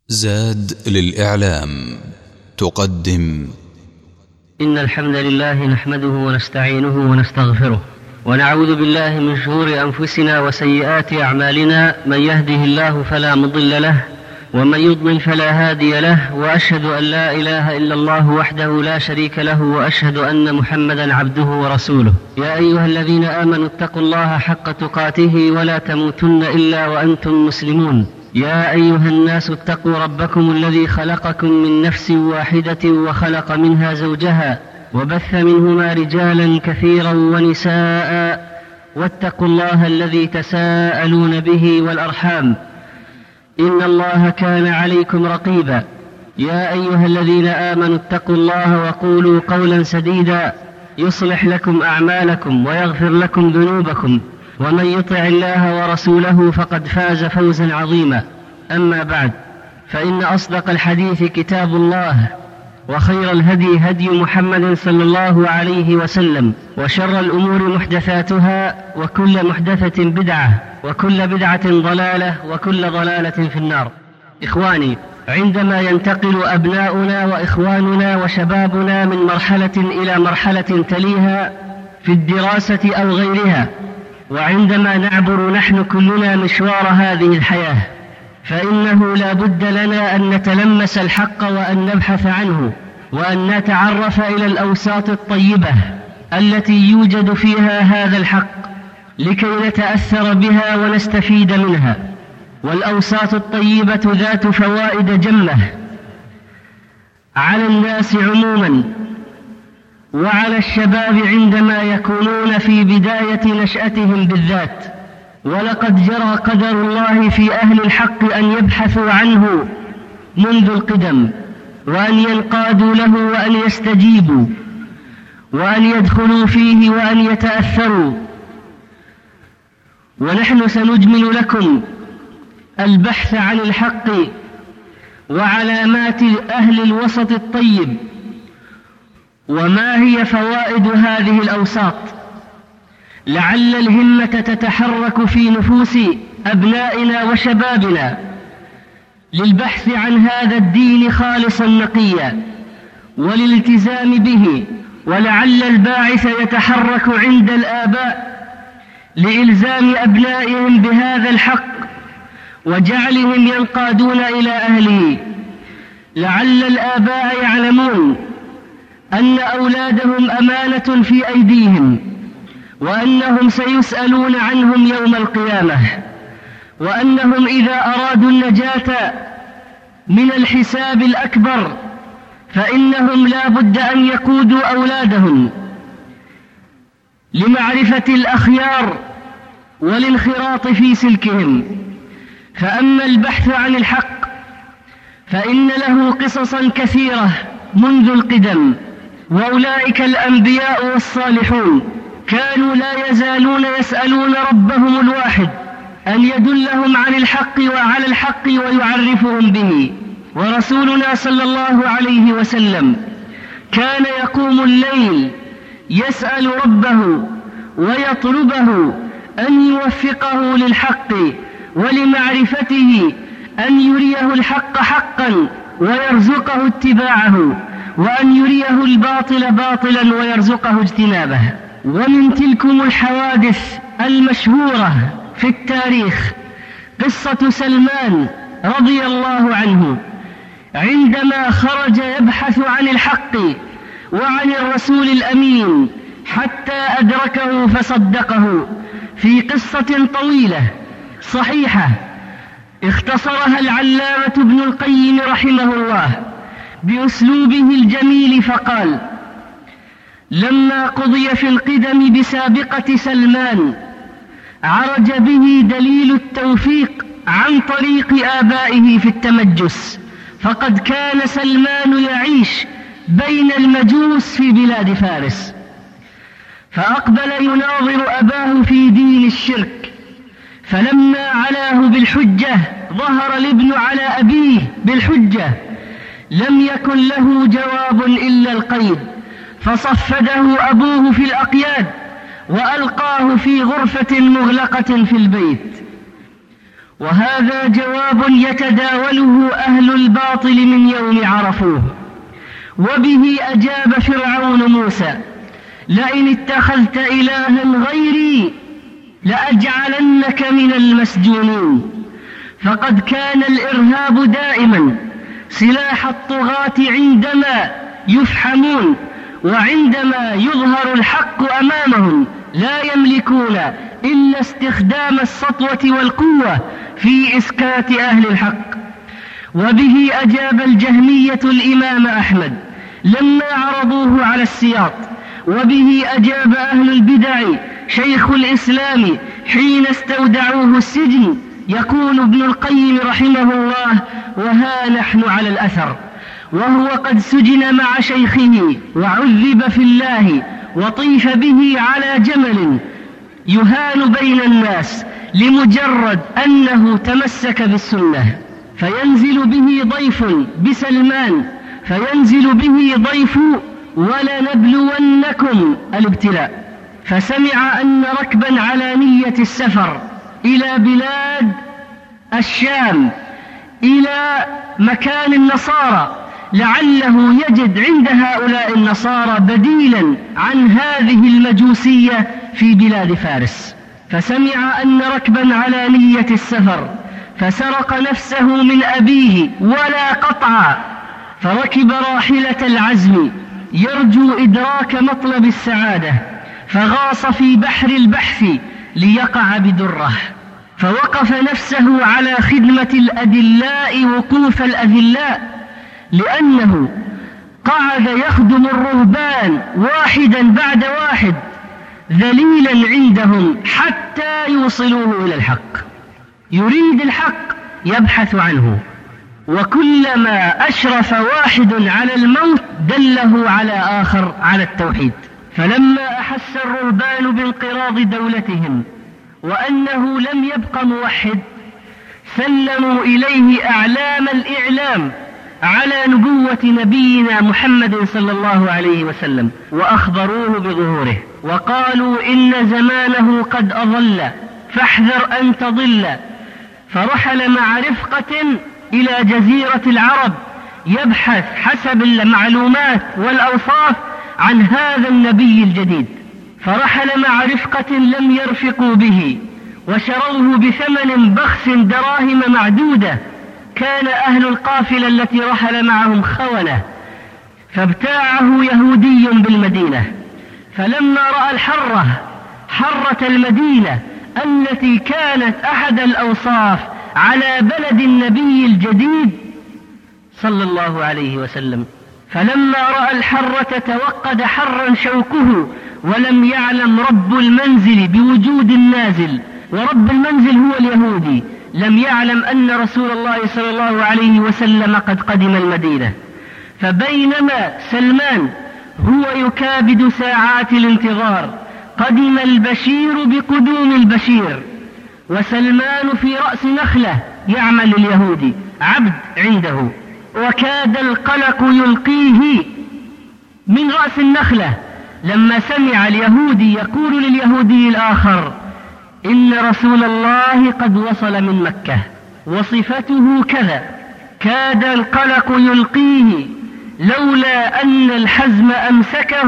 زاد للإعلام تقدم. إن الحمد لله نحمده ونستعينه ونستغفره ونعوذ بالله من شرور أنفسنا وسيئات أعمالنا، من يهده الله فلا مضل له ومن يضلل فلا هادي له، وأشهد أن لا إله إلا الله وحده لا شريك له، وأشهد أن محمدا عبده ورسوله. يا أيها الذين آمنوا اتقوا الله حق تقاته ولا تموتن إلا وأنتم مسلمون. يا أيها الناس اتقوا ربكم الذي خلقكم من نفس واحدة وخلق منها زوجها وبث منهما رجالا كثيرا ونساء، واتقوا الله الذي تساءلون به والأرحام، إن الله كان عليكم رقيبا. يا أيها الذين آمنوا اتقوا الله وقولوا قولا سديدا يصلح لكم أعمالكم ويغفر لكم ذنوبكم، ومن يطع الله ورسوله فقد فاز فوزا عظيما. أما بعد، فإن أصدق الحديث كتاب الله، وخير الهدي هدي محمد صلى الله عليه وسلم، وشر الأمور محدثاتها، وكل محدثة بدعة، وكل بدعة ضلالة، وكل ضلالة في النار. إخواني، عندما ينتقل أبناؤنا وإخواننا وشبابنا من مرحلة إلى مرحلة تليها في الدراسة أو غيرها، وعندما نعبر نحن كلنا مشوار هذه الحياة، فإنه لا بد لنا أن نتلمس الحق وأن نبحث عنه، وأن نتعرف إلى الأوساط الطيبة التي يوجد فيها هذا الحق لكي نتأثر بها ونستفيد منها. والأوساط الطيبة ذات فوائد جمة على الناس عموما، وعلى الشباب عندما يكونون في بداية نشأتهم بالذات. ولقد جرى قدر الله في أهل الحق أن يبحثوا عنه منذ القدم، وأن ينقادوا له، وأن يستجيبوا، وأن يدخلوا فيه، وأن يتأثروا. ونحن سنجمل لكم البحث عن الحق وعلامات أهل الوسط الطيب، وما هي فوائد هذه الأوساط، لعل الهمة تتحرك في نفوس أبنائنا وشبابنا للبحث عن هذا الدين خالصا نقيا والالتزام به، ولعل الباعث يتحرك عند الآباء لإلزام أبنائهم بهذا الحق وجعلهم ينقادون إلى أهله. لعل الآباء يعلمون أن أولادهم أمانة في أيديهم، وأنهم سيسألون عنهم يوم القيامة، وأنهم إذا أرادوا النجاة من الحساب الأكبر فإنهم لا بد أن يقودوا أولادهم لمعرفة الأخيار والانخراط في سلكهم. فأما البحث عن الحق فإن له قصصا كثيرة منذ القدم، وأولئك الأنبياء والصالحون كانوا لا يزالون يسألون ربهم الواحد أن يدلهم عن الحق وعلى الحق ويعرفهم به. ورسولنا صلى الله عليه وسلم كان يقوم الليل يسأل ربه ويطلبه أن يوفقه للحق ولمعرفته، أن يريه الحق حقا ويرزقه اتباعه، وأن يريه الباطل باطلا ويرزقه اجتنابه. ومن تلكم الحوادث المشهورة في التاريخ قصة سلمان رضي الله عنه، عندما خرج يبحث عن الحق وعن الرسول الأمين حتى أدركه فصدقه، في قصة طويلة صحيحة اختصرها العلامة ابن القيم رحمه الله بأسلوبه الجميل، فقال: لما قضي في القدم بسابقة سلمان عرج به دليل التوفيق عن طريق آبائه في التمجس، فقد كان سلمان يعيش بين المجوس في بلاد فارس، فأقبل يناظر أباه في دين الشرك، فلما علاه بالحجة ظهر الابن على أبيه بالحجة، لم يكن له جواب إلا القيد، فصفده أبوه في الأقياد وألقاه في غرفة مغلقة في البيت. وهذا جواب يتداوله أهل الباطل من يوم عرفوه. وبه أجاب فرعون موسى: لئن اتخذت إلها غيري لأجعلنك من المسجونين. فقد كان الإرهاب دائما سلاح الطغاة عندما يفحمون، وعندما يظهر الحق أمامهم لا يملكون إلا استخدام السطوة والقوة في إسكات أهل الحق. وبه أجاب الجهمية الإمام أحمد لما عرضوه على السياط. وبه أجاب أهل البدع شيخ الإسلام حين استودعوه السجن. يقول ابن القيم رحمه الله: وها نحن على الأثر، وهو قد سجن مع شيخه وعذب في الله، وطيف به على جمل يهان بين الناس لمجرد أنه تمسك بالسنة. فينزل به ضيف بسلمان، فينزل به ضيف ولنبلونكم الابتلاء. فسمع أن ركبا على نية السفر إلى بلاد الشام إلى مكان النصارى لعله يجد عند هؤلاء النصارى بديلا عن هذه المجوسية في بلاد فارس. فسمع أن ركبا على نية السفر فسرق نفسه من أبيه ولا قطع، فركب راحلة العزم يرجو إدراك مطلب السعادة، فغاص في بحر البحث ليقع بدره، فوقف نفسه على خدمة الأدلاء وقوف الأذلاء، لأنه قعد يخدم الرهبان واحدا بعد واحد ذليلا عندهم حتى يوصلوه إلى الحق. يريد الحق يبحث عنه، وكلما أشرف واحد على الموت دله على آخر على التوحيد. فلما أحس الرهبان بانقراض دولتهم وأنه لم يبق موحد سلموا إليه أعلام الإعلام على نبوة نبينا محمد صلى الله عليه وسلم، وأخبروه بظهوره وقالوا إن زمانه قد أضل فاحذر أن تضل. فرحل مع رفقة إلى جزيرة العرب يبحث حسب المعلومات والأوصاف عن هذا النبي الجديد. فرحل مع رفقة لم يرفقوا به، وشروه بثمن بخس دراهم معدودة. كان أهل القافلة التي رحل معهم خونة، فابتاعه يهودي بالمدينة. فلما رأى حرة المدينة التي كانت أحد الأوصاف على بلد النبي الجديد صلى الله عليه وسلم، فلما رأى الحرة توقد حرا شوكه، ولم يعلم رب المنزل بوجود النازل، ورب المنزل هو اليهودي، لم يعلم أن رسول الله صلى الله عليه وسلم قد قدم المدينة. فبينما سلمان هو يكابد ساعات الانتظار قدم البشير بقدوم البشير، وسلمان في رأس نخلة يعمل اليهودي عبد عنده، وكاد القلق يلقيه من رأس النخلة لما سمع اليهودي يقول لليهودي الآخر: إن رسول الله قد وصل من مكة وصفته كذا. كاد القلق يلقيه لولا أن الحزم أمسكه،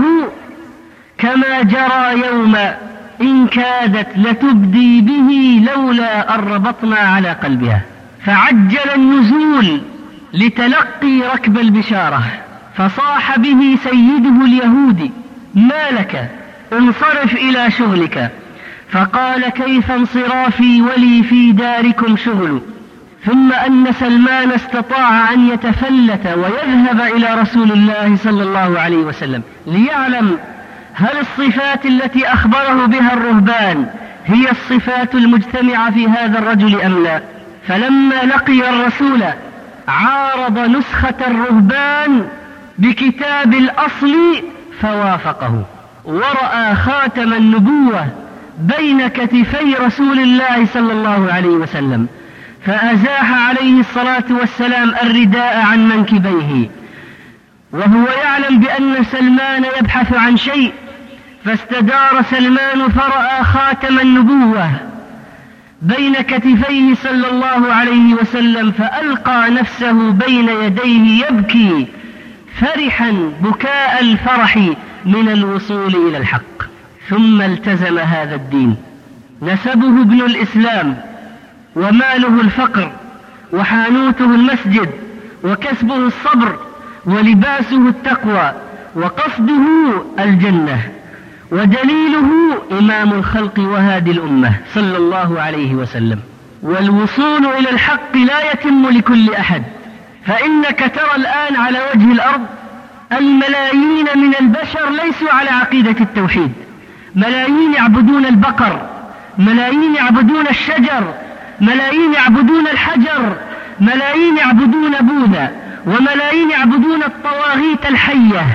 كما جرى يوم إن كادت لتبدي به لولا أن ربطنا على قلبها. فعجل النزول لتلقي ركب البشارة، فصاح به سيده اليهودي: ما لك؟ انصرف إلى شغلك. فقال: كيف انصرافي ولي في داركم شغل؟ ثم أن سلمان استطاع أن يتفلت ويذهب إلى رسول الله صلى الله عليه وسلم ليعلم هل الصفات التي أخبره بها الرهبان هي الصفات المجتمعة في هذا الرجل أم لا. فلما لقي الرسول عارض نسخة الرهبان بكتاب الأصل فوافقه، ورأى خاتم النبوة بين كتفي رسول الله صلى الله عليه وسلم، فأزاح عليه الصلاة والسلام الرداء عن منكبيه، وهو يعلم بأن سلمان يبحث عن شيء. فاستدار سلمان فرأى خاتم النبوة، بين كتفيه صلى الله عليه وسلم، فألقى نفسه بين يديه يبكي فرحا بكاء الفرح من الوصول إلى الحق، ثم التزم هذا الدين. نسبه ابن الإسلام، وماله الفقر، وحانوته المسجد، وكسبه الصبر، ولباسه التقوى، وقصده الجنة، ودليله إمام الخلق وهادي الأمة صلى الله عليه وسلم. والوصول إلى الحق لا يتم لكل أحد، فإنك ترى الآن على وجه الأرض الملايين من البشر ليسوا على عقيدة التوحيد، ملايين يعبدون البقر، ملايين يعبدون الشجر، ملايين يعبدون الحجر، ملايين يعبدون بوذا، وملايين يعبدون الطواغيت الحية،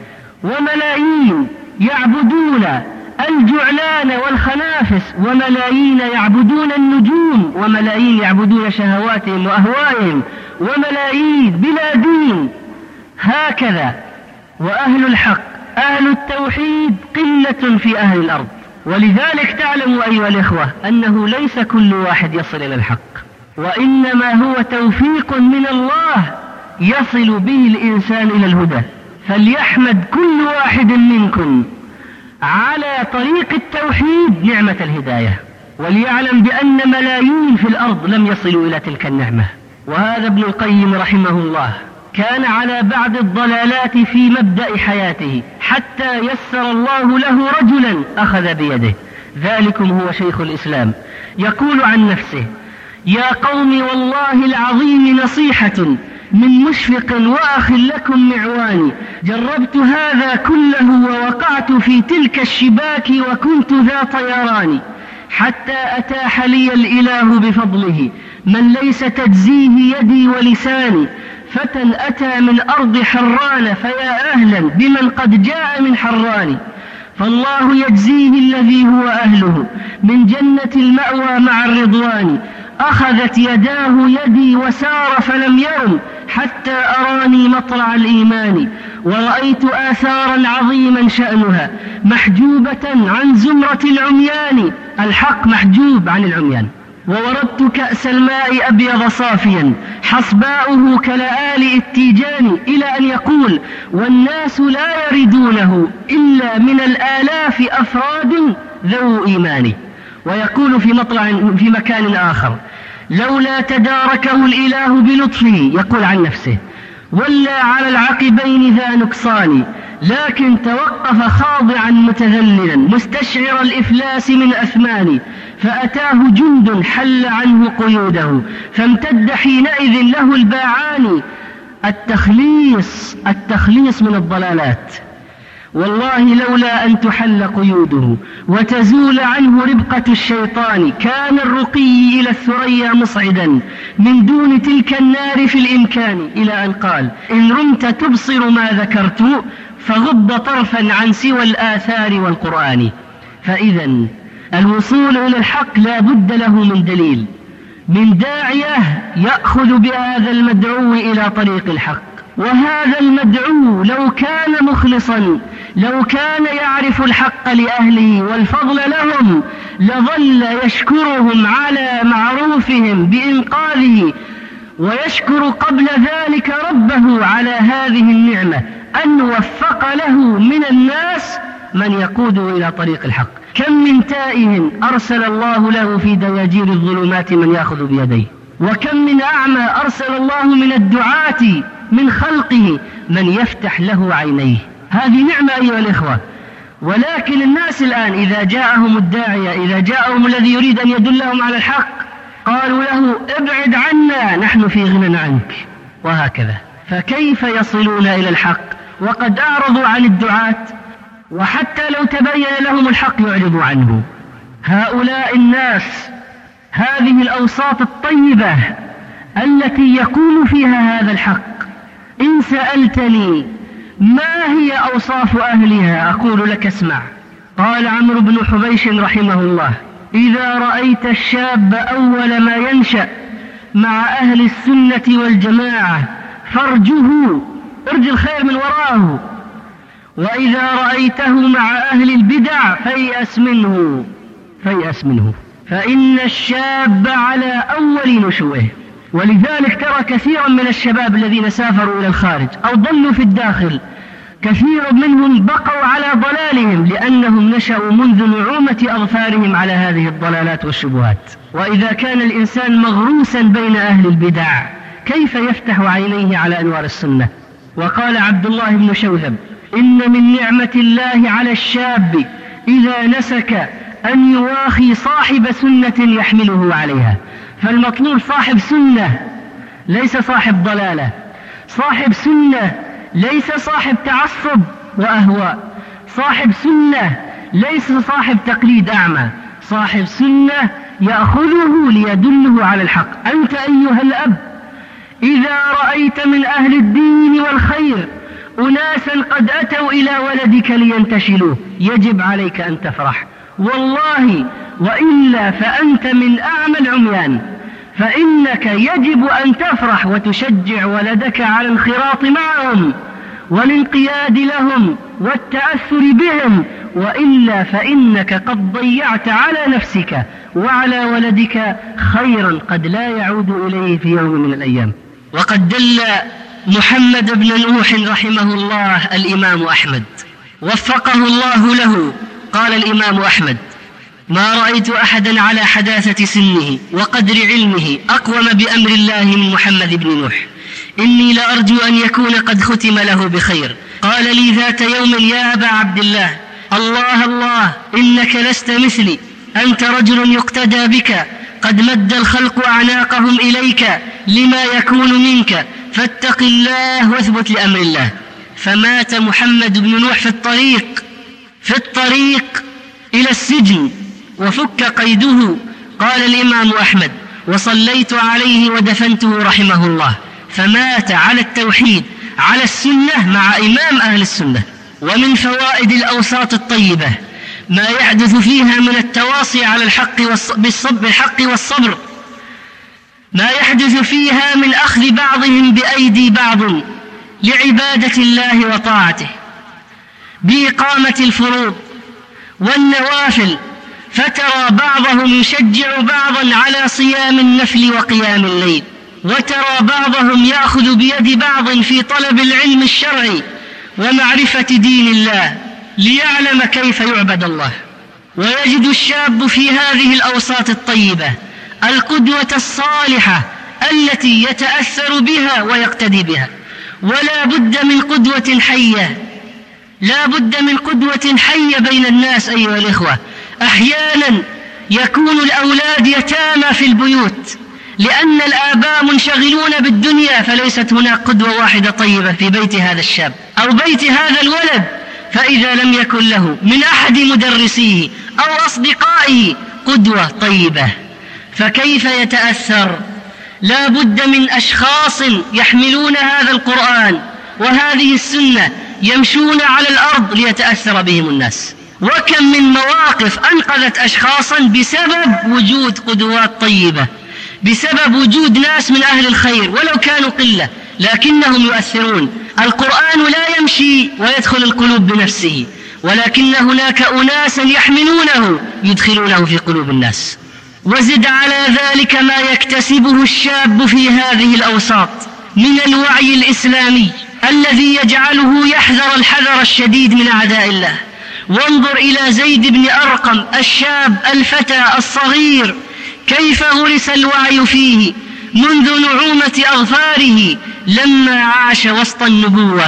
وملايين يعبدون الجعلان والخنافس، وملايين يعبدون النجوم، وملايين يعبدون شهواتهم وأهوائهم، وملايين بلا دين. هكذا. وأهل الحق أهل التوحيد قلة في أهل الأرض. ولذلك تعلموا أيها الإخوة أنه ليس كل واحد يصل إلى الحق، وإنما هو توفيق من الله يصل به الإنسان إلى الهدى. فليحمد كل واحد منكم على طريق التوحيد نعمة الهداية، وليعلم بأن ملايين في الأرض لم يصلوا إلى تلك النعمة. وهذا ابن القيم رحمه الله كان على بعض الضلالات في مبدأ حياته، حتى يسر الله له رجلا أخذ بيده، ذلكم هو شيخ الإسلام. يقول عن نفسه: يا قوم والله العظيم نصيحة من مشفق وأخ لكم معواني، جربت هذا كله ووقعت في تلك الشباك وكنت ذا طيران، حتى أتاح لي الإله بفضله من ليس تجزيه يدي ولساني، فتى أتى من أرض حران فيا أهلا بمن قد جاء من حران، فالله يجزيه الذي هو أهله من جنة المأوى مع الرضوان، أخذت يداه يدي وسار فلم يرم حتى أراني مطلع الإيمان، ورأيت آثارا عظيما شأنها محجوبة عن زمرة العميان، الحق محجوب عن العميان، ووردت كأس الماء أبيض صافيا حصباؤه كلآل التيجان، إلى أن يقول: والناس لا يردونه إلا من الآلاف أفراد ذو إيمان. ويقول في مكان آخر: لولا تداركه الإله بلطفه، يقول عن نفسه، ولا على العقبين ذا نقصان، لكن توقف خاضعا متذللا مستشعر الإفلاس من أثمان، فأتاه جند حل عنه قيوده فامتد حينئذ له الباعان. التخليص من الضلالات، والله لولا أن تحل قيوده وتزول عنه ربقة الشيطان، كان الرقي إلى الثريا مصعدا من دون تلك النار في الإمكان، إلى أن قال: إن رمت تبصر ما ذكرت فغض طرفا عن سوى الآثار والقرآن. فإذا الوصول إلى الحق لا بد له من دليل، من داعية يأخذ بهذا المدعو إلى طريق الحق. وهذا المدعو لو كان مخلصا، لو كان يعرف الحق لأهله والفضل لهم، لظل يشكرهم على معروفهم بإنقاذه، ويشكر قبل ذلك ربه على هذه النعمة أن وفق له من الناس من يقود إلى طريق الحق. كم من تائه أرسل الله له في دياجير الظلمات من يأخذ بيديه، وكم من أعمى أرسل الله من الدعاة من خلقه من يفتح له عينيه. هذه نعمة أيها الإخوة. ولكن الناس الآن إذا جاءهم الداعية، إذا جاءهم الذي يريد أن يدلهم على الحق، قالوا له: ابعد عنا نحن في غنى عنك، وهكذا. فكيف يصلون إلى الحق وقد أعرضوا عن الدعاة؟ وحتى لو تبين لهم الحق يعرضوا عنه. هؤلاء الناس، هذه الأوساط الطيبة التي يكون فيها هذا الحق، إن سألتني ما هي أوصاف أهلها أقول لك: اسمع. قال عمرو بن حبيش رحمه الله: إذا رأيت الشاب أول ما ينشأ مع أهل السنة والجماعة فارجه، ارج الخير من وراءه، وإذا رأيته مع أهل البدع فيأس منه. فإن الشاب على أول نشوئه. ولذلك ترى كثيرا من الشباب الذين سافروا إلى الخارج أو ضلوا في الداخل كثير منهم بقوا على ضلالهم لأنهم نشأوا منذ نعومة أظفارهم على هذه الضلالات والشبهات. وإذا كان الإنسان مغروسا بين أهل البدع كيف يفتح عينيه على أنوار السنة؟ وقال عبد الله بن شوذب: إن من نعمة الله على الشاب إذا نسك أن يواخي صاحب سنة يحمله عليها. فالمطلوب صاحب سنة ليس صاحب ضلالة، صاحب سنة ليس صاحب تعصب وأهواء، صاحب سنة ليس صاحب تقليد أعمى، صاحب سنة يأخذه ليدله على الحق. أنت أيها الأب إذا رأيت من أهل الدين والخير أناسا قد أتوا إلى ولدك لينتشلوه يجب عليك أن تفرح والله، وإلا فأنت من أعمى العميان، فإنك يجب أن تفرح وتشجع ولدك على الانخراط معهم والانقياد لهم والتأثر بهم، وإلا فإنك قد ضيعت على نفسك وعلى ولدك خيرا قد لا يعود إليه في يوم من الأيام. وقد دل محمد بن نوح رحمه الله الإمام أحمد وفقه الله له. قال الإمام أحمد: ما رأيت أحدا على حداثة سنه وقدر علمه أقوم بأمر الله من محمد بن نوح، إني لأرجو أن يكون قد ختم له بخير. قال لي ذات يوم: يا أبا عبد الله، الله الله إنك لست مثلي، أنت رجل يقتدى بك، قد مد الخلق أعناقهم إليك لما يكون منك، فاتق الله واثبت لأمر الله. فمات محمد بن نوح في الطريق إلى السجن وفك قيده. قال الإمام أحمد: وصليت عليه ودفنته رحمه الله، فمات على التوحيد على السنة مع إمام أهل السنة. ومن فوائد الأوساط الطيبة ما يحدث فيها من التواصي على الحق بالحق والصبر، ما يحدث فيها من أخذ بعضهم بأيدي بعض لعبادة الله وطاعته بإقامة الفروض والنوافل، فترى بعضهم يشجع بعضا على صيام النفل وقيام الليل، وترى بعضهم يأخذ بيد بعض في طلب العلم الشرعي ومعرفة دين الله ليعلم كيف يعبد الله. ويجد الشاب في هذه الأوساط الطيبة القدوة الصالحة التي يتأثر بها ويقتدي بها. ولا بد من قدوة حية، لا بد من قدوة حية بين الناس أيها الإخوة. أحيانا يكون الأولاد يتامى في البيوت لأن الآباء منشغلون بالدنيا، فليست هناك قدوة واحدة طيبة في بيت هذا الشاب أو بيت هذا الولد. فإذا لم يكن له من أحد مدرسيه أو أصدقائه قدوة طيبة فكيف يتأثر؟ لا بد من أشخاص يحملون هذا القرآن وهذه السنة يمشون على الأرض ليتأثر بهم الناس. وكم من مواقف أنقذت أشخاصا بسبب وجود قدوات طيبة، بسبب وجود ناس من أهل الخير ولو كانوا قلة لكنهم يؤثرون. القرآن لا يمشي ويدخل القلوب بنفسه، ولكن هناك أناسا يحملونه يدخلونه في قلوب الناس. وزد على ذلك ما يكتسبه الشاب في هذه الأوساط من الوعي الإسلامي الذي يجعله يحذر الحذر الشديد من أعداء الله. وانظر إلى زيد بن أرقم الشاب الفتى الصغير كيف غرس الوعي فيه منذ نعومة أظفاره لما عاش وسط النبوة،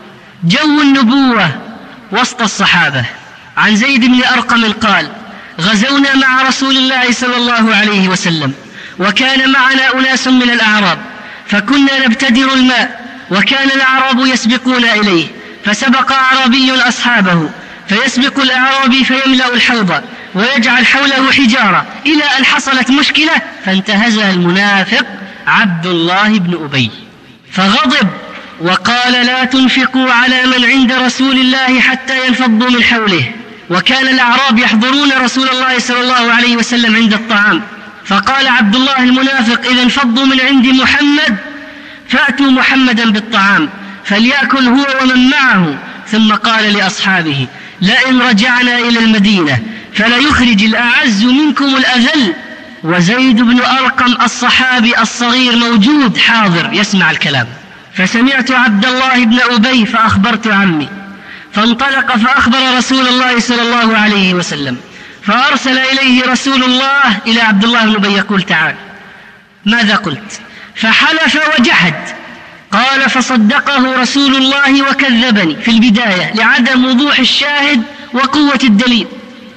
جو النبوة وسط الصحابة. عن زيد بن أرقم قال: غزونا مع رسول الله صلى الله عليه وسلم، وكان معنا أناس من الأعراب، فكنا نبتدر الماء، وكان الأعراب يسبقون إليه، فسبق أعرابي أصحابه، فيسبق الأعرابي فيملأ الحوض ويجعل حوله حجارة، إلى أن حصلت مشكلة فانتهزها المنافق عبد الله بن أبي فغضب وقال: لا تنفقوا على من عند رسول الله حتى ينفضوا من حوله. وكان الأعراب يحضرون رسول الله صلى الله عليه وسلم عند الطعام، فقال عبد الله المنافق: إذا انفضوا من عند محمد فأتوا محمدا بالطعام فليأكل هو ومن معه. ثم قال لأصحابه: لئن رجعنا إلى المدينة فليخرج الأعز منكم الأذل وزيد بن أرقم الصحابي الصغير موجود حاضر يسمع الكلام. فسمعت عبد الله بن أبي فأخبرت عمي، فانطلق فأخبر رسول الله صلى الله عليه وسلم، فأرسل إليه رسول الله إلى عبد الله بن أبي يقول تعال ماذا قلت؟ فحلف وجحد. قال فصدقه رسول الله وكذبني في البداية لعدم وضوح الشاهد وقوة الدليل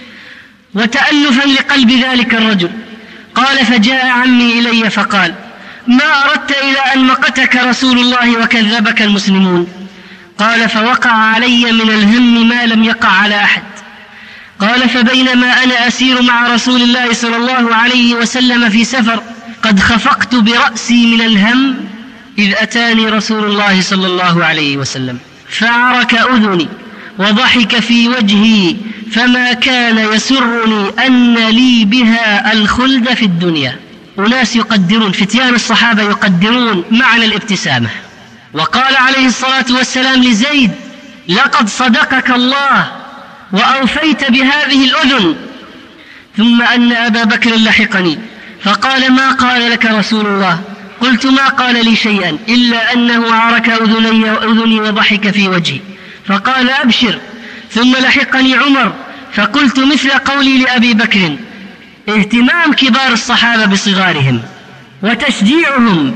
وتألفا لقلب ذلك الرجل. قال فجاء عمي إلي فقال ما أردت إلى أن مقتك رسول الله وكذبك المسلمون؟ قال فوقع علي من الهم ما لم يقع على أحد. قال فبينما أنا أسير مع رسول الله صلى الله عليه وسلم في سفر قد خفقت برأسي من الهم إذ أتاني رسول الله صلى الله عليه وسلم فعرك أذني وضحك في وجهي فما كان يسرني أن لي بها الخلد في الدنيا. وناس يقدرون، فتيان الصحابة يقدرون معنى الابتسامة. وقال عليه الصلاة والسلام لزيد لقد صدقك الله وأوفيت بهذه الأذن. ثم أن أبا بكر لحقني فقال ما قال لك رسول الله؟ قلت ما قال لي شيئا إلا أنه عرك أذني وضحك في وجهي. فقال أبشر. ثم لحقني عمر فقلت مثل قولي لأبي بكر اهتمام كبار الصحابة بصغارهم وتشجيعهم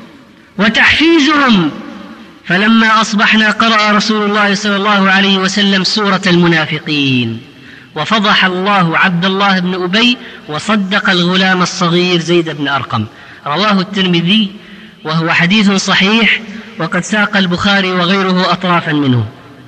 وتحفيزهم. فلما أصبحنا قرأ رسول الله صلى الله عليه وسلم سورة المنافقين وفضح الله عبد الله بن أبي وصدق الغلام الصغير زيد بن أرقم. رواه الترمذي وهو حديث صحيح، وقد ساق البخاري وغيره أطرافا منه.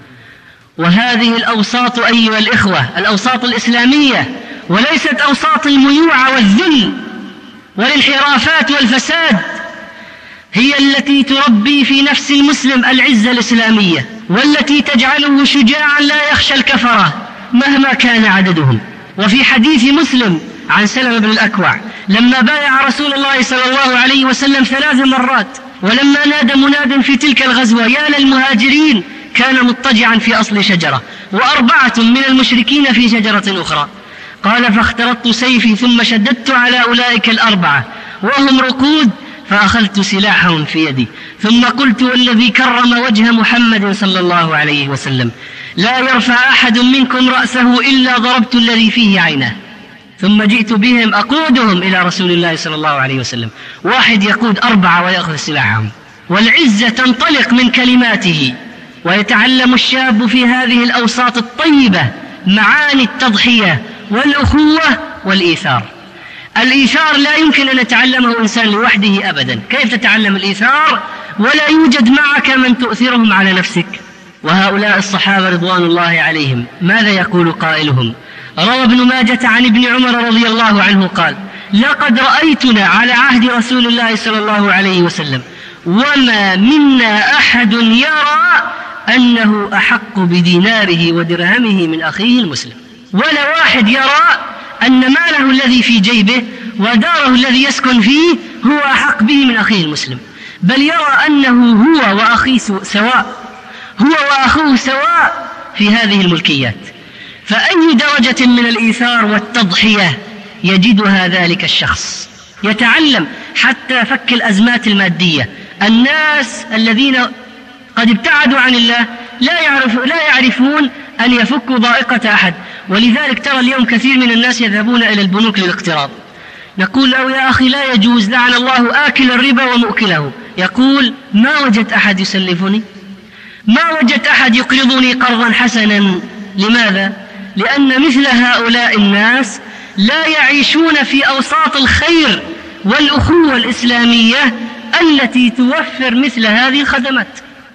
وهذه الأوساط أيها الإخوة الأوساط الإسلامية، وليست أوساط الميوعة والذل والانحرافات والفساد، هي التي تربي في نفس المسلم العزة الإسلامية، والتي تجعله شجاعا لا يخشى الكفرة مهما كان عددهم. وفي حديث مسلم عن سلمة بن الأكوع لما بايع رسول الله صلى الله عليه وسلم 3 مرات، ولما نادى مناد في تلك الغزوة يا للمهاجرين كان مضطجعا في أصل شجرة، و4 من المشركين في شجرة أخرى. قال فاخترطت سيفي ثم شددت على أولئك 4 وهم رقود فأخذت سلاحهم في يدي، ثم قلت والذي كرم وجه محمد صلى الله عليه وسلم لا يرفع أحد منكم رأسه إلا ضربت الذي فيه عينه. ثم جئت بهم أقودهم إلى رسول الله صلى الله عليه وسلم، واحد يقود 4 ويأخذ سلاحهم. والعزة تنطلق من كلماته. ويتعلم الشاب في هذه الأوساط الطيبة معاني التضحية والأخوة والإيثار. الإيثار لا يمكن أن يتعلمه إنسان لوحده أبدا. كيف تتعلم الإيثار ولا يوجد معك من تؤثرهم على نفسك؟ وهؤلاء الصحابة رضوان الله عليهم ماذا يقول قائلهم؟ روى ابن ماجة عن ابن عمر رضي الله عنه قال لقد رأيتنا على عهد رسول الله صلى الله عليه وسلم وما منا أحد يرى أنه أحق بديناره ودرهمه من أخيه المسلم. ولا واحد يرى أن ماله الذي في جيبه وداره الذي يسكن فيه هو أحق به من أخيه المسلم، بل يرى أنه هو وأخوه سواء في هذه الملكيات. فأي درجة من الإيثار والتضحية يجدها ذلك الشخص؟ يتعلم حتى فك الأزمات المادية. الناس الذين قد ابتعدوا عن الله لا يعرفون أن يفكوا ضائقة أحد، ولذلك ترى اليوم كثير من الناس يذهبون إلى البنوك للاقتراض. نقول له يا أخي لا يجوز، لعن الله آكل الربا ومؤكله. يقول ما وجدت أحد يسلفني، ما وجدت أحد يقرضني قرضا حسنا. لماذا؟ لأن مثل هؤلاء الناس لا يعيشون في أوساط الخير والأخوة الإسلامية التي توفر مثل هذه الخدمات.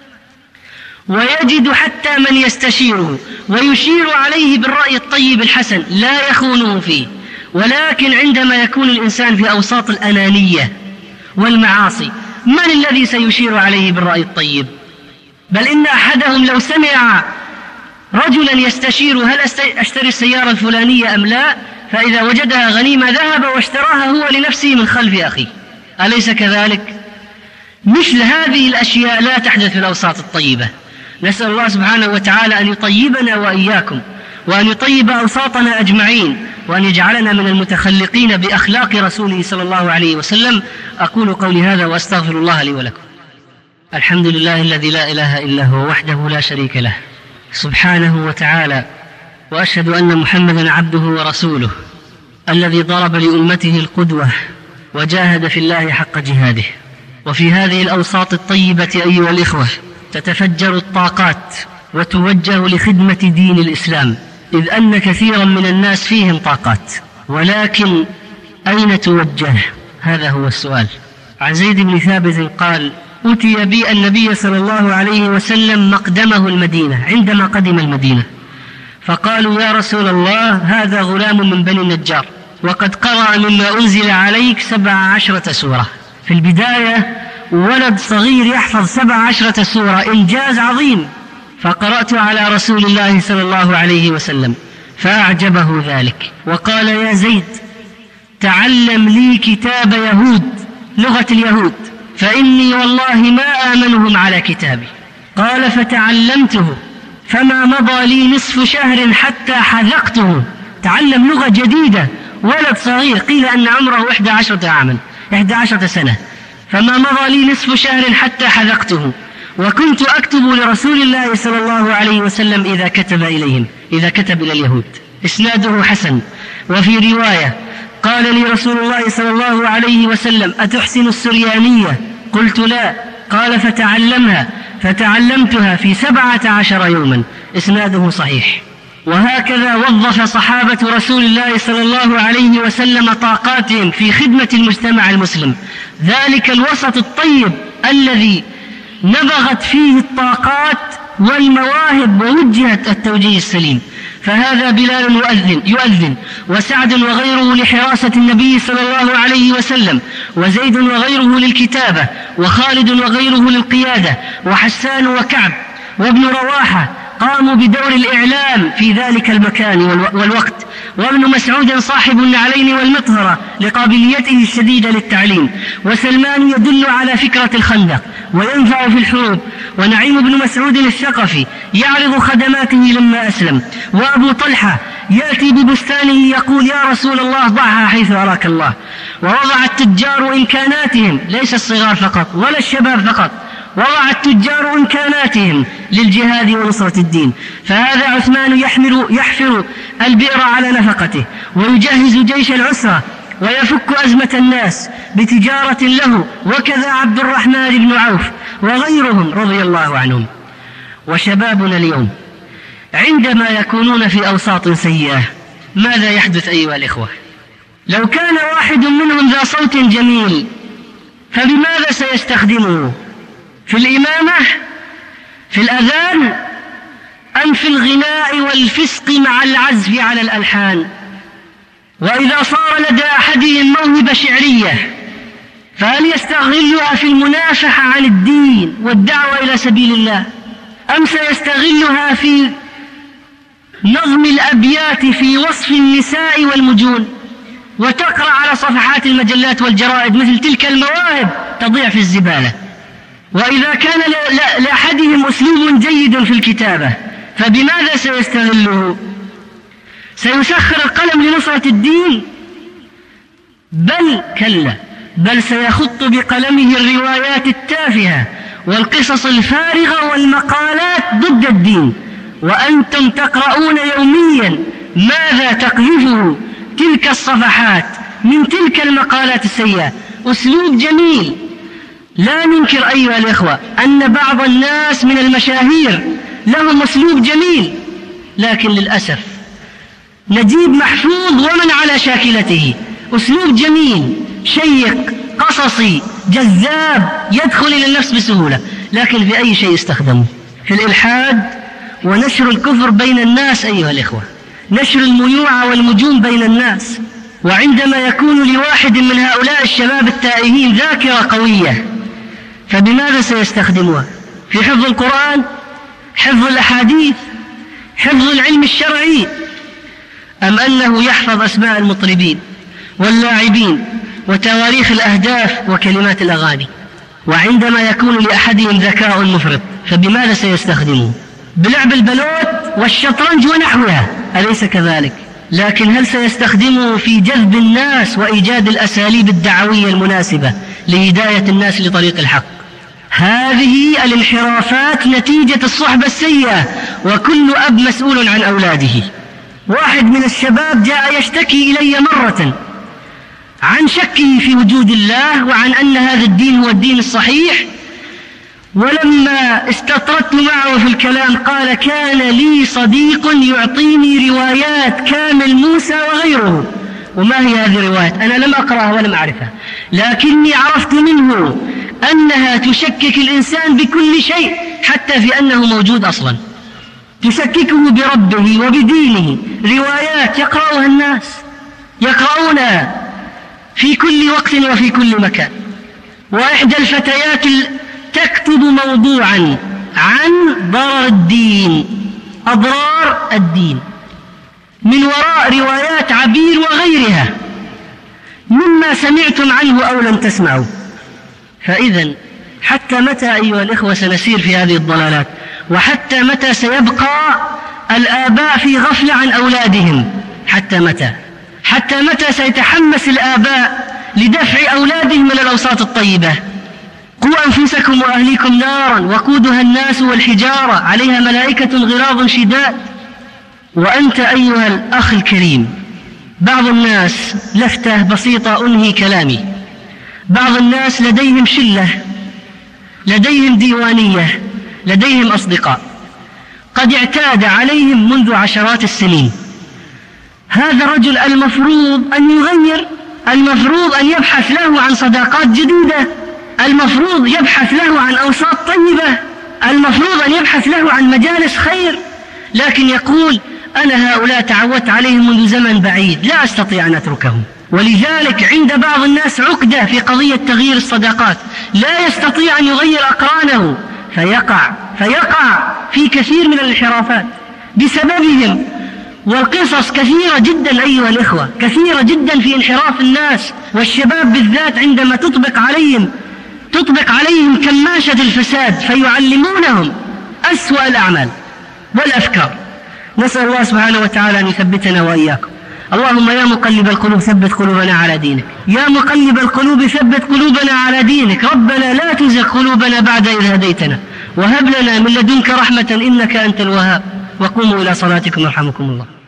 ويجد حتى من يستشيره ويشير عليه بالرأي الطيب الحسن لا يخونه فيه. ولكن عندما يكون الإنسان في أوساط الأنانية والمعاصي من الذي سيشير عليه بالرأي الطيب؟ بل إن أحدهم لو سمع رجلا يستشير هل أشتري السيارة الفلانية أم لا، فإذا وجدها غنيمة ذهب واشتراها هو لنفسه من خلف أخيه. أليس كذلك؟ مثل هذه الأشياء لا تحدث في الأوساط الطيبة. نسأل الله سبحانه وتعالى أن يطيبنا وإياكم، وأن يطيب أوساطنا أجمعين، وأن يجعلنا من المتخلقين بأخلاق رسوله صلى الله عليه وسلم. أقول قولي هذا وأستغفر الله لي ولكم. الحمد لله الذي لا إله إلا هو وحده لا شريك له سبحانه وتعالى، وأشهد أن محمدا عبده ورسوله الذي ضرب لأمته القدوة وجاهد في الله حق جهاده. وفي هذه الأوساط الطيبة أيها الإخوة تتفجر الطاقات وتوجه لخدمة دين الإسلام، إذ أن كثيرا من الناس فيهم طاقات، ولكن أين توجه؟ هذا هو السؤال. عن زيد بن ثابت قال: أتي بي النبي صلى الله عليه وسلم مقدمه المدينة عندما قدم المدينة، فقالوا: يا رسول الله، هذا غلام من بني النجار وقد قرأ مما أنزل عليك 17 سورة. في البداية ولد صغير يحفظ 17 سورة، إنجاز عظيم. فقرأت على رسول الله صلى الله عليه وسلم فأعجبه ذلك، وقال: يا زيد، تعلم لي كتاب يهود، لغة اليهود، فإني والله ما آمنهم على كتابي. قال: فتعلمته، فما مضى لي نصف شهر حتى حذقته. تعلم لغة جديدة، ولد صغير، قيل أن عمره 11 عاما، 11 سنة، فما مضى لي نصف شهر حتى حذقته. وكنت أكتب لرسول الله صلى الله عليه وسلم إذا كتب إليهم، إذا كتب إلى اليهود. إسناده حسن. وفي رواية قال لي رسول الله صلى الله عليه وسلم: أتحسن السريانية؟ قلت: لا. قال: فتعلمها. فتعلمتها في 17 يوما. إسناده صحيح. وهكذا وظف صحابة رسول الله صلى الله عليه وسلم طاقاتهم في خدمة المجتمع المسلم، ذلك الوسط الطيب الذي نبغت فيه الطاقات والمواهب ووجهت التوجيه السليم. فهذا بلال يؤذن، وسعد وغيره لحراسة النبي صلى الله عليه وسلم، وزيد وغيره للكتابة، وخالد وغيره للقيادة، وحسان وكعب وابن رواحة قاموا بدور الإعلام في ذلك المكان والوقت، وابن مسعود صاحب النعلين والمطهرة لقابليته الشديدة للتعليم، وسلمان يدل على فكرة الخندق وينفع في الحروب، ونعيم بن مسعود الثقفي يعرض خدماته لما أسلم، وأبو طلحة يأتي ببستانه يقول: يا رسول الله، ضعها حيث أراك الله. ووضع التجار إمكاناتهم، ليس الصغار فقط ولا الشباب فقط، وضع التجار إمكاناتهم للجهاد ونصرة الدين. فهذا عثمان يحفر البئر على نفقته، ويجهز جيش العسرة، ويفك أزمة الناس بتجارة له، وكذا عبد الرحمن بن عوف وغيرهم رضي الله عنهم. وشبابنا اليوم عندما يكونون في أوساط سيئة ماذا يحدث أيها الإخوة؟ لو كان واحد منهم ذا صوت جميل فبماذا سيستخدمه؟ في الإمامة، في الأذان، أم في الغناء والفسق مع العزف على الألحان؟ وإذا صار لدى أحدهم موهبة شعرية فهل يستغلها في المنافحة عن الدين والدعوة إلى سبيل الله، أم سيستغلها في نظم الأبيات في وصف النساء والمجون، وتقرأ على صفحات المجلات والجرائد مثل تلك المواهب تضيع في الزبالة؟ وإذا كان لأحدهم أسلوب جيد في الكتابة فبماذا سيستغله؟ سيسخر القلم لنصرة الدين؟ بل كلا، بل سيخط بقلمه الروايات التافهة والقصص الفارغة والمقالات ضد الدين، وأنتم تقرؤون يوميا ماذا تقذفه تلك الصفحات من تلك المقالات السيئة. أسلوب جميل، لا ننكر أيها الإخوة أن بعض الناس من المشاهير لهم أسلوب جميل، لكن للأسف نجيب محفوظ ومن على شاكلته أسلوب جميل شيق قصصي جذاب يدخل إلى النفس بسهولة، لكن في أي شيء استخدمه؟ في الإلحاد ونشر الكفر بين الناس أيها الإخوة، نشر الميوعة والمجون بين الناس. وعندما يكون لواحد من هؤلاء الشباب التائهين ذاكرة قوية فبماذا سيستخدمها؟ في حفظ القرآن، حفظ الأحاديث، حفظ العلم الشرعي، أم أنه يحفظ أسماء المطربين واللاعبين وتواريخ الأهداف وكلمات الأغاني؟ وعندما يكون لأحدهم ذكاء مفرط فبماذا سيستخدمه؟ بلعب البلوت والشطرنج ونحوها، أليس كذلك؟ لكن هل سيستخدمه في جذب الناس وإيجاد الأساليب الدعوية المناسبة لهداية الناس لطريق الحق؟ هذه الانحرافات نتيجة الصحبة السيئة، وكل أب مسؤول عن أولاده. واحد من الشباب جاء يشتكي إلي مرة عن شكه في وجود الله وعن أن هذا الدين هو الدين الصحيح، ولما استطردت معه في الكلام قال: كان لي صديق يعطيني روايات كامل موسى وغيره. وما هي هذه الروايات؟ أنا لم أقرأها ولم أعرفها، لكني عرفت منه أنها تشكك الإنسان بكل شيء، حتى في أنه موجود أصلا، تشككه بربه وبدينه. روايات يقرأها الناس، يقرؤونها في كل وقت وفي كل مكان. وإحدى الفتيات تكتب موضوعا عن ضرر الدين، أضرار الدين، من وراء روايات عبير وغيرها مما سمعتم عنه أو لم تسمعوا. فإذا حتى متى أيها الإخوة سنسير في هذه الضلالات؟ وحتى متى سيبقى الآباء في غفلة عن أولادهم؟ حتى متى؟ حتى متى سيتحمس الآباء لدفع أولادهم من الأوساط الطيبة؟ قوا أنفسكم وأهليكم نارا وقودها الناس والحجارة عليها ملائكة غلاظ شداد. وأنت أيها الأخ الكريم، بعض الناس، لفتة بسيطة أنهي كلامي، بعض الناس لديهم شلة، لديهم ديوانية، لديهم أصدقاء قد اعتاد عليهم منذ عشرات السنين. هذا الرجل المفروض أن يغير، المفروض أن يبحث له عن صداقات جديدة، المفروض يبحث له عن أوساط طيبة، المفروض أن يبحث له عن مجالس خير، لكن يقول: أنا هؤلاء تعودت عليهم منذ زمن بعيد، لا أستطيع أن أتركهم. ولذلك عند بعض الناس عقدة في قضية تغيير الصداقات، لا يستطيع أن يغير أقرانه، فيقع في كثير من الانحرافات بسببهم. والقصص كثيرة جدا أيها الإخوة، كثيرة جدا في انحراف الناس والشباب بالذات، عندما تطبق عليهم كماشة الفساد فيعلمونهم أسوأ الأعمال والأفكار. نسأل الله سبحانه وتعالى أن يثبتنا وإياكم. اللهم يا مقلب القلوب ثبت قلوبنا على دينك، يا مقلب القلوب ثبت قلوبنا على دينك. ربنا لا تزغ قلوبنا بعد إذ هديتنا وهب لنا من لدنك رحمة إنك أنت الوهاب. وقوموا إلى صلاتكم يرحمكم الله.